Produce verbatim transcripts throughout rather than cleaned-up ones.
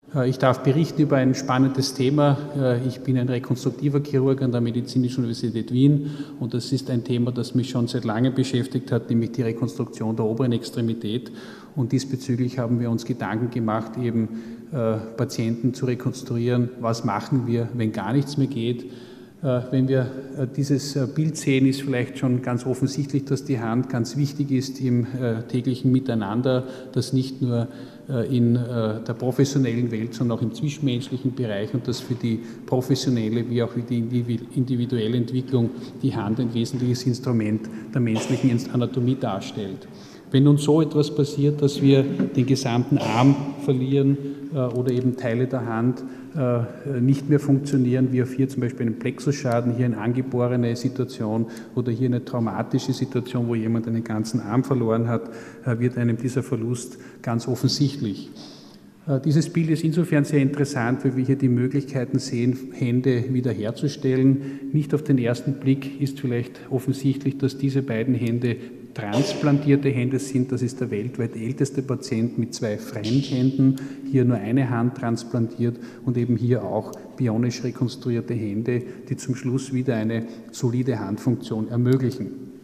Ich darf berichten über ein spannendes Thema. Ich bin ein rekonstruktiver Chirurg an der Medizinischen Universität Wien und das ist ein Thema, das mich schon seit langem beschäftigt hat, nämlich die Rekonstruktion der oberen Extremität. Und diesbezüglich haben wir uns Gedanken gemacht, eben äh, Patienten zu rekonstruieren. Was machen wir, wenn gar nichts mehr geht? Äh, wenn wir äh, dieses äh, Bild sehen, ist vielleicht schon ganz offensichtlich, dass die Hand ganz wichtig ist im äh, täglichen Miteinander, dass nicht nur in der professionellen Welt, sondern auch im zwischenmenschlichen Bereich und dass für die professionelle wie auch für die individuelle Entwicklung die Hand ein wesentliches Instrument der menschlichen Anatomie darstellt. Wenn nun so etwas passiert, dass wir den gesamten Arm verlieren oder eben Teile der Hand nicht mehr funktionieren, wie auf hier zum Beispiel einen Plexusschaden, hier eine angeborene Situation oder hier eine traumatische Situation, wo jemand einen ganzen Arm verloren hat, wird einem dieser Verlust ganz offensichtlich. Dieses Bild ist insofern sehr interessant, weil wir hier die Möglichkeiten sehen, Hände wiederherzustellen. Nicht auf den ersten Blick ist vielleicht offensichtlich, dass diese beiden Hände transplantierte Hände sind. Das ist der weltweit älteste Patient mit zwei Fremdhänden, hier nur eine Hand transplantiert und eben hier auch bionisch rekonstruierte Hände, die zum Schluss wieder eine solide Handfunktion ermöglichen.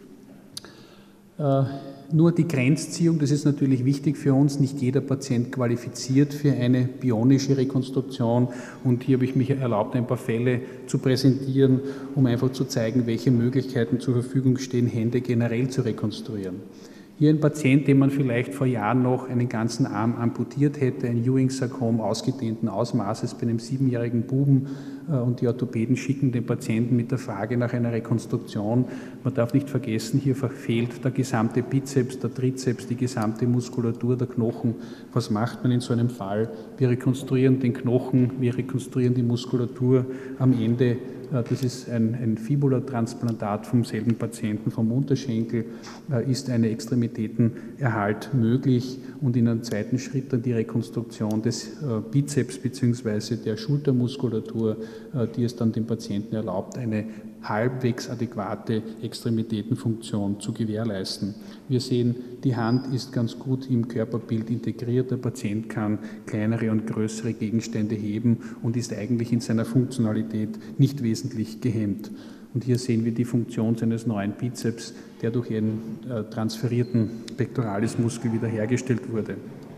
Äh, Nur die Grenzziehung, das ist natürlich wichtig für uns. Nicht jeder Patient qualifiziert für eine bionische Rekonstruktion. Und hier habe ich mich erlaubt, ein paar Fälle zu präsentieren, um einfach zu zeigen, welche Möglichkeiten zur Verfügung stehen, Hände generell zu rekonstruieren. Hier ein Patient, dem man vielleicht vor Jahren noch einen ganzen Arm amputiert hätte, ein Ewing-Sarkom ausgedehnten Ausmaßes bei einem siebenjährigen Buben, und die Orthopäden schicken den Patienten mit der Frage nach einer Rekonstruktion. Man darf nicht vergessen, hier verfehlt der gesamte Bizeps, der Trizeps, die gesamte Muskulatur, der Knochen. Was macht man in so einem Fall? Wir rekonstruieren den Knochen, wir rekonstruieren die Muskulatur. Am Ende, das ist ein, ein Fibula-Transplantat vom selben Patienten, vom Unterschenkel, ist eine Extremitätenerhalt möglich und in einem zweiten Schritt dann die Rekonstruktion des Bizeps bzw. der Schultermuskulatur, die es dann dem Patienten erlaubt, eine halbwegs adäquate Extremitätenfunktion zu gewährleisten. Wir sehen, die Hand ist ganz gut im Körperbild integriert. Der Patient kann kleinere und größere Gegenstände heben und ist eigentlich in seiner Funktionalität nicht wesentlich gehemmt. Und hier sehen wir die Funktion seines neuen Bizeps, der durch einen äh, transferierten Pectoralis-Muskel wiederhergestellt wurde.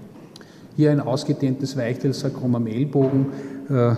Hier ein ausgedehntes Weichteilsarkom am Ellbogen. Äh,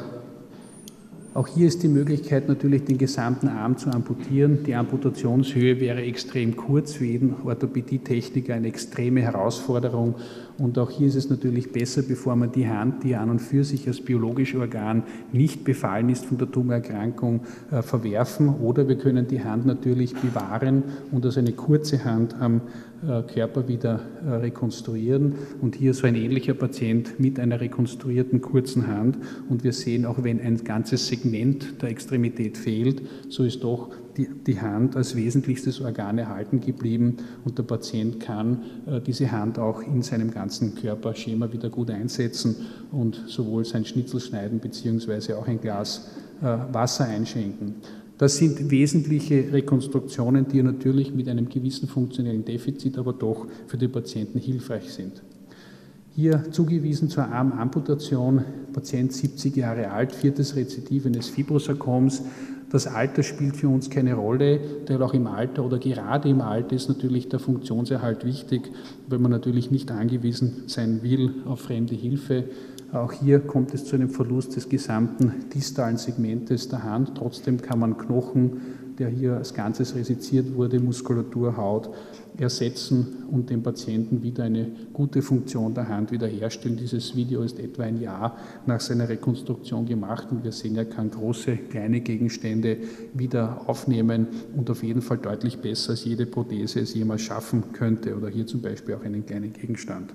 Auch hier ist die Möglichkeit natürlich, den gesamten Arm zu amputieren. Die Amputationshöhe wäre extrem kurz, für jeden Orthopädietechniker eine extreme Herausforderung. Und auch hier ist es natürlich besser, bevor man die Hand, die an und für sich als biologisches Organ nicht befallen ist von der Tumorerkrankung, äh, verwerfen. Oder wir können die Hand natürlich bewahren und als eine kurze Hand am äh, Körper wieder äh, rekonstruieren. Und hier so ein ähnlicher Patient mit einer rekonstruierten kurzen Hand. Und wir sehen, auch wenn ein ganzes Segment der Extremität fehlt, so ist doch die, die Hand als wesentlichstes Organ erhalten geblieben und der Patient kann äh, diese Hand auch in seinem ganzen Körperschema wieder gut einsetzen und sowohl sein Schnitzel schneiden beziehungsweise auch ein Glas äh, Wasser einschenken. Das sind wesentliche Rekonstruktionen, die natürlich mit einem gewissen funktionellen Defizit, aber doch für die Patienten hilfreich sind. Hier zugewiesen zur Armamputation, Patient siebzig Jahre alt, viertes Rezidiv eines Fibrosarkoms. Das Alter spielt für uns keine Rolle, denn auch im Alter oder gerade im Alter ist natürlich der Funktionserhalt wichtig, weil man natürlich nicht angewiesen sein will auf fremde Hilfe. Auch hier kommt es zu einem Verlust des gesamten distalen Segmentes der Hand. Trotzdem kann man Knochen, der hier als Ganzes resiziert wurde, Muskulatur, Haut, ersetzen und dem Patienten wieder eine gute Funktion der Hand wiederherstellen. Dieses Video ist etwa ein Jahr nach seiner Rekonstruktion gemacht und wir sehen, er kann große, kleine Gegenstände wieder aufnehmen und auf jeden Fall deutlich besser als jede Prothese es jemals schaffen könnte oder hier zum Beispiel auch einen kleinen Gegenstand.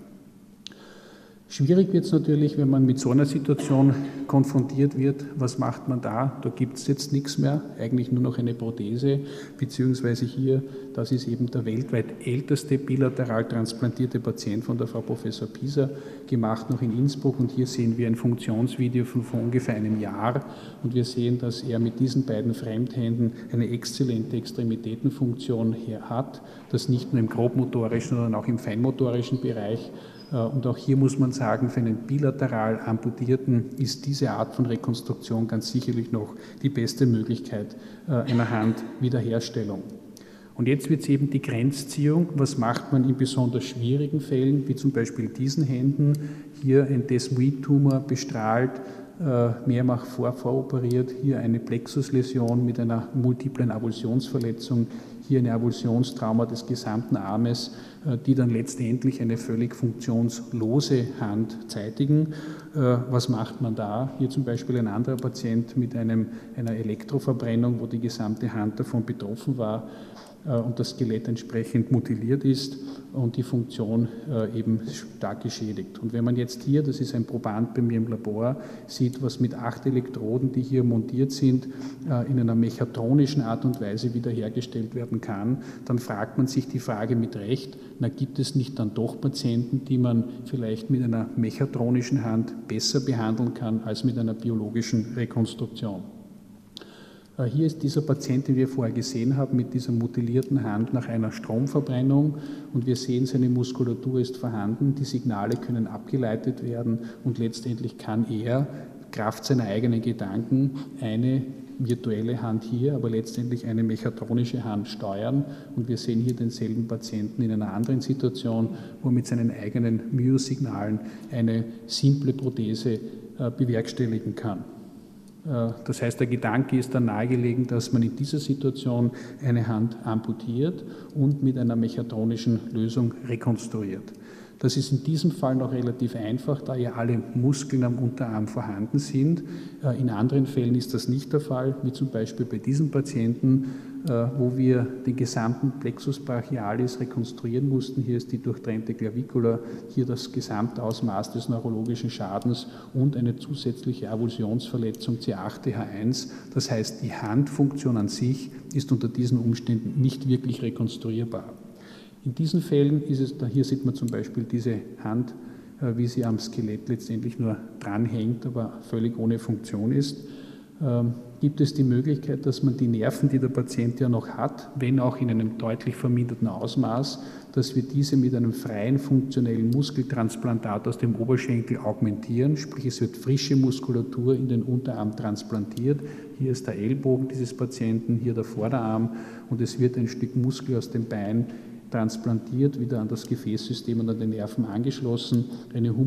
Schwierig wird es natürlich, wenn man mit so einer Situation konfrontiert wird. Was macht man da? Da gibt es jetzt nichts mehr, eigentlich nur noch eine Prothese, beziehungsweise hier, das ist eben der weltweit älteste bilateral transplantierte Patient von der Frau Professor Pieser, gemacht noch in Innsbruck. Und hier sehen wir ein Funktionsvideo von vor ungefähr einem Jahr. Und wir sehen, dass er mit diesen beiden Fremdhänden eine exzellente Extremitätenfunktion hier hat, das nicht nur im grobmotorischen, sondern auch im feinmotorischen Bereich Und auch hier muss man sagen, für einen bilateral Amputierten ist diese Art von Rekonstruktion ganz sicherlich noch die beste Möglichkeit einer Handwiederherstellung. Und jetzt wird es eben die Grenzziehung. Was macht man in besonders schwierigen Fällen, wie zum Beispiel diesen Händen? Hier ein Desmoid-Tumor bestrahlt, mehrfach vor, voroperiert, hier eine Plexusläsion mit einer multiplen Avulsionsverletzung, hier eine Avulsionstrauma des gesamten Armes, die dann letztendlich eine völlig funktionslose Hand zeitigen. Was macht man da? Hier zum Beispiel ein anderer Patient mit einem, einer Elektroverbrennung, wo die gesamte Hand davon betroffen war und das Skelett entsprechend mutiliert ist und die Funktion eben stark geschädigt. Und wenn man jetzt hier, das ist ein Proband bei mir im Labor, sieht, was mit acht Elektroden, die hier montiert sind, in einer mechatronischen Art und Weise wiederhergestellt werden kann, dann fragt man sich die Frage mit Recht, na, gibt es nicht dann doch Patienten, die man vielleicht mit einer mechatronischen Hand besser behandeln kann als mit einer biologischen Rekonstruktion? Hier ist dieser Patient, den wir vorher gesehen haben, mit dieser mutilierten Hand nach einer Stromverbrennung und wir sehen, seine Muskulatur ist vorhanden, die Signale können abgeleitet werden und letztendlich kann er Kraft seiner eigenen Gedanken eine virtuelle Hand hier, aber letztendlich eine mechatronische Hand steuern und wir sehen hier denselben Patienten in einer anderen Situation, wo er mit seinen eigenen Myosignalen eine simple Prothese bewerkstelligen kann. Das heißt, der Gedanke ist dann nahegelegen, dass man in dieser Situation eine Hand amputiert und mit einer mechatronischen Lösung rekonstruiert. Das ist in diesem Fall noch relativ einfach, da ja alle Muskeln am Unterarm vorhanden sind. In anderen Fällen ist das nicht der Fall, wie zum Beispiel bei diesem Patienten, wo wir den gesamten Plexus brachialis rekonstruieren mussten. Hier ist die durchtrennte Clavicula, hier das Gesamtausmaß des neurologischen Schadens und eine zusätzliche Avulsionsverletzung C acht T H eins. Das heißt, die Handfunktion an sich ist unter diesen Umständen nicht wirklich rekonstruierbar. In diesen Fällen ist es, hier sieht man zum Beispiel diese Hand, wie sie am Skelett letztendlich nur dranhängt, aber völlig ohne Funktion ist. Gibt es die Möglichkeit, dass man die Nerven, die der Patient ja noch hat, wenn auch in einem deutlich verminderten Ausmaß, dass wir diese mit einem freien funktionellen Muskeltransplantat aus dem Oberschenkel augmentieren, sprich es wird frische Muskulatur in den Unterarm transplantiert. Hier ist der Ellbogen dieses Patienten, hier der Vorderarm und es wird ein Stück Muskel aus dem Bein transplantiert, wieder an das Gefäßsystem und an den Nerven angeschlossen, eine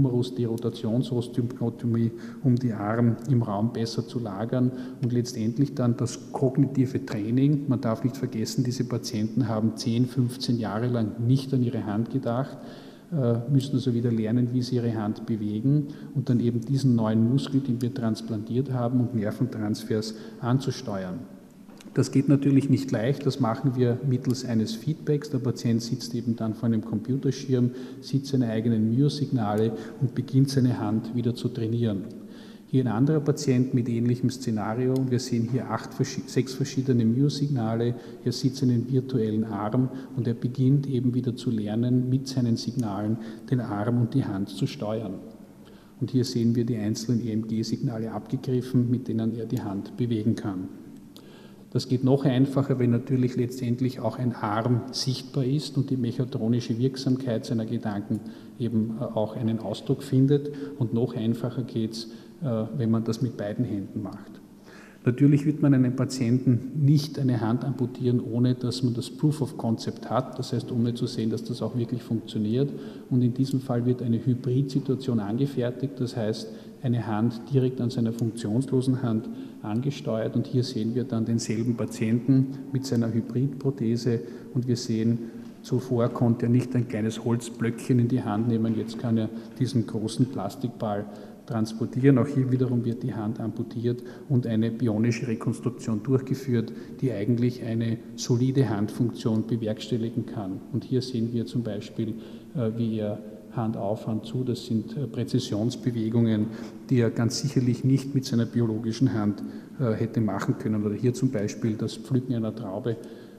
Humerus-Derotationsostyotomie, um die Arme im Raum besser zu lagern und letztendlich dann das kognitive Training. Man darf nicht vergessen, diese Patienten haben zehn, fünfzehn Jahre lang nicht an ihre Hand gedacht, müssen also wieder lernen, wie sie ihre Hand bewegen und dann eben diesen neuen Muskel, den wir transplantiert haben und Nerventransfers anzusteuern. Das geht natürlich nicht leicht, das machen wir mittels eines Feedbacks. Der Patient sitzt eben dann vor einem Computerschirm, sieht seine eigenen Myosignale und beginnt seine Hand wieder zu trainieren. Hier ein anderer Patient mit ähnlichem Szenario. Wir sehen hier acht, sechs verschiedene Myosignale. Er sieht seinen virtuellen Arm und er beginnt eben wieder zu lernen, mit seinen Signalen den Arm und die Hand zu steuern. Und hier sehen wir die einzelnen E M G-Signale abgegriffen, mit denen er die Hand bewegen kann. Das geht noch einfacher, wenn natürlich letztendlich auch ein Arm sichtbar ist und die mechatronische Wirksamkeit seiner Gedanken eben auch einen Ausdruck findet. Und noch einfacher geht es, wenn man das mit beiden Händen macht. Natürlich wird man einem Patienten nicht eine Hand amputieren, ohne dass man das Proof of Concept hat, das heißt, ohne zu sehen, dass das auch wirklich funktioniert. Und in diesem Fall wird eine Hybridsituation angefertigt, das heißt, eine Hand direkt an seiner funktionslosen Hand angesteuert. Und hier sehen wir dann denselben Patienten mit seiner Hybridprothese und wir sehen, zuvor konnte er nicht ein kleines Holzblöckchen in die Hand nehmen, jetzt kann er diesen großen Plastikball transportieren. Auch hier wiederum wird die Hand amputiert und eine bionische Rekonstruktion durchgeführt, die eigentlich eine solide Handfunktion bewerkstelligen kann. Und hier sehen wir zum Beispiel, wie er Hand auf, Hand zu, das sind Präzisionsbewegungen, die er ganz sicherlich nicht mit seiner biologischen Hand hätte machen können. Oder hier zum Beispiel das Pflücken einer Traube.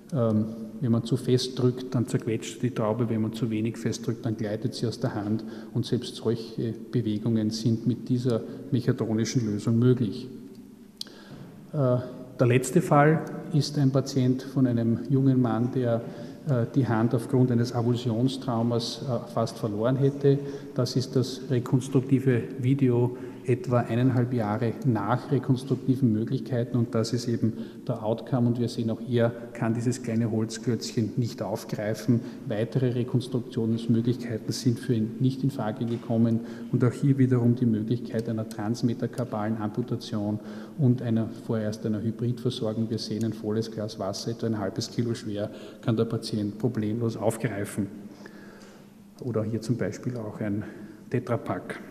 Wenn man zu fest drückt, dann zerquetscht die Traube, wenn man zu wenig fest drückt, dann gleitet sie aus der Hand und selbst solche Bewegungen sind mit dieser mechatronischen Lösung möglich. Der letzte Fall ist ein Patient von einem jungen Mann, der die Hand aufgrund eines Avulsionstraumas fast verloren hätte. Das ist das rekonstruktive Video etwa eineinhalb Jahre nach rekonstruktiven Möglichkeiten und das ist eben der Outcome und wir sehen auch, er kann dieses kleine Holzklötzchen nicht aufgreifen. Weitere Rekonstruktionsmöglichkeiten sind für ihn nicht in Frage gekommen und auch hier wiederum die Möglichkeit einer transmetakarpalen Amputation und einer vorerst einer Hybridversorgung. Wir sehen ein volles Glas Wasser, etwa ein halbes Kilo schwer, kann der Patient problemlos aufgreifen. Oder hier zum Beispiel auch ein Tetrapack.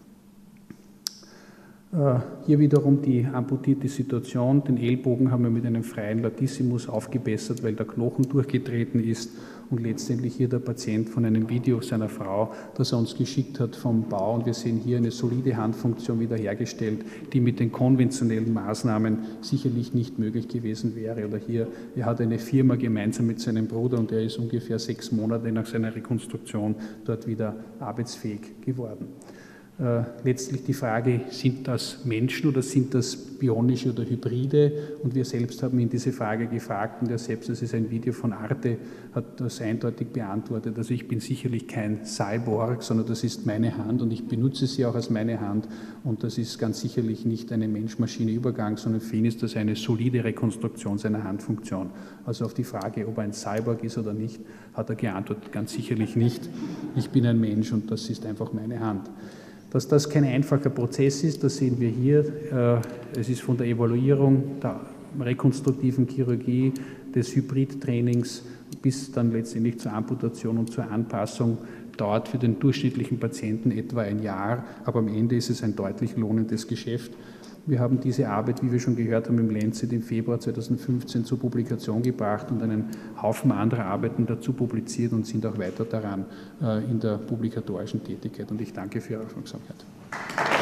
Hier wiederum die amputierte Situation. Den Ellbogen haben wir mit einem freien Latissimus aufgebessert, weil der Knochen durchgetreten ist und letztendlich hier der Patient von einem Video seiner Frau, das er uns geschickt hat vom Bau und wir sehen hier eine solide Handfunktion wiederhergestellt, die mit den konventionellen Maßnahmen sicherlich nicht möglich gewesen wäre. Oder hier, er hat eine Firma gemeinsam mit seinem Bruder und er ist ungefähr sechs Monate nach seiner Rekonstruktion dort wieder arbeitsfähig geworden. Äh, letztlich die Frage, sind das Menschen oder sind das bionische oder Hybride? Und wir selbst haben ihn diese Frage gefragt und er selbst, das ist ein Video von Arte, hat das eindeutig beantwortet. Also ich bin sicherlich kein Cyborg, sondern das ist meine Hand und ich benutze sie auch als meine Hand und das ist ganz sicherlich nicht eine Mensch-Maschine-Übergang, sondern für ihn ist das eine solide Rekonstruktion seiner Handfunktion. Also auf die Frage, ob er ein Cyborg ist oder nicht, hat er geantwortet, ganz sicherlich nicht. Ich bin ein Mensch und das ist einfach meine Hand. Dass das kein einfacher Prozess ist, das sehen wir hier. Es ist von der Evaluierung der rekonstruktiven Chirurgie, des Hybridtrainings bis dann letztendlich zur Amputation und zur Anpassung dauert für den durchschnittlichen Patienten etwa ein Jahr, aber am Ende ist es ein deutlich lohnendes Geschäft. Wir haben diese Arbeit, wie wir schon gehört haben, im Lancet im Februar zweitausendfünfzehn zur Publikation gebracht und einen Haufen anderer Arbeiten dazu publiziert und sind auch weiter daran in der publikatorischen Tätigkeit. Und ich danke für Ihre Aufmerksamkeit.